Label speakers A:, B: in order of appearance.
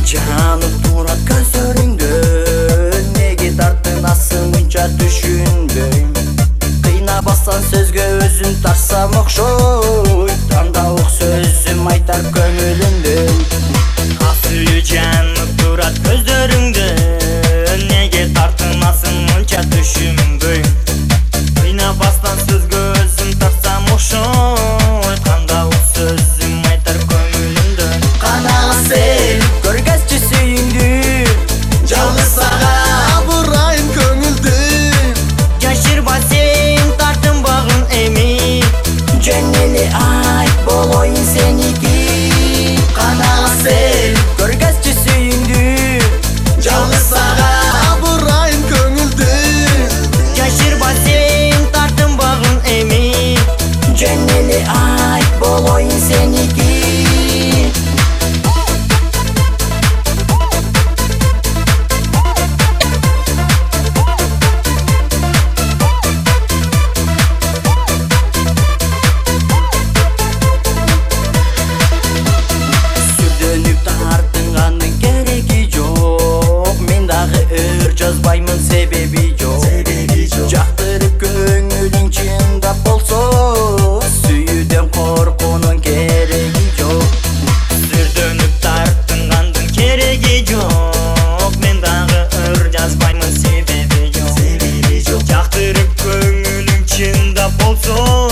A: жанып турат көздөрүңдө, неге тартынасың мынча түшүнбөйм. Кыйнабастан сөзгө өзүн тарсам окшойт, анда ук сөзүм айтар көңүлүмдө.
B: Асылы жанып турат көздөрүңдө, неге тартынасың мынча түшүнбөйм. Кыйнабастан сөзгө өзүм тарсам окшойт, анда ук сөзүм айтар көңүлүмдө.
A: Канага сен көргөзчү сүйүңдү, жалгыз сага бурайын көңүлдү.
B: Жашырба сен тартынбагын эми,
A: Жөн эле айт болоюн сеники. Канага сен көргөзчү сүйүңдү, жалгыз сага бурайын көңүлдү.
B: жашырба сен тартынбагын эми.
A: Жөн эле айт болоюн сеники. Сүрдөнүп тартынганын кереги жок, мен дагы өр жазбаймын, себеби жок. Жактырып көңүлүң чындап болсо, сүйүүдөн коркуунун кереги жок.
B: Сүрдөнүп тартынгандын кереги жок, мен дагы өр жазбаймын, себеби жок. Жактырып көңүлүң чындап болсо,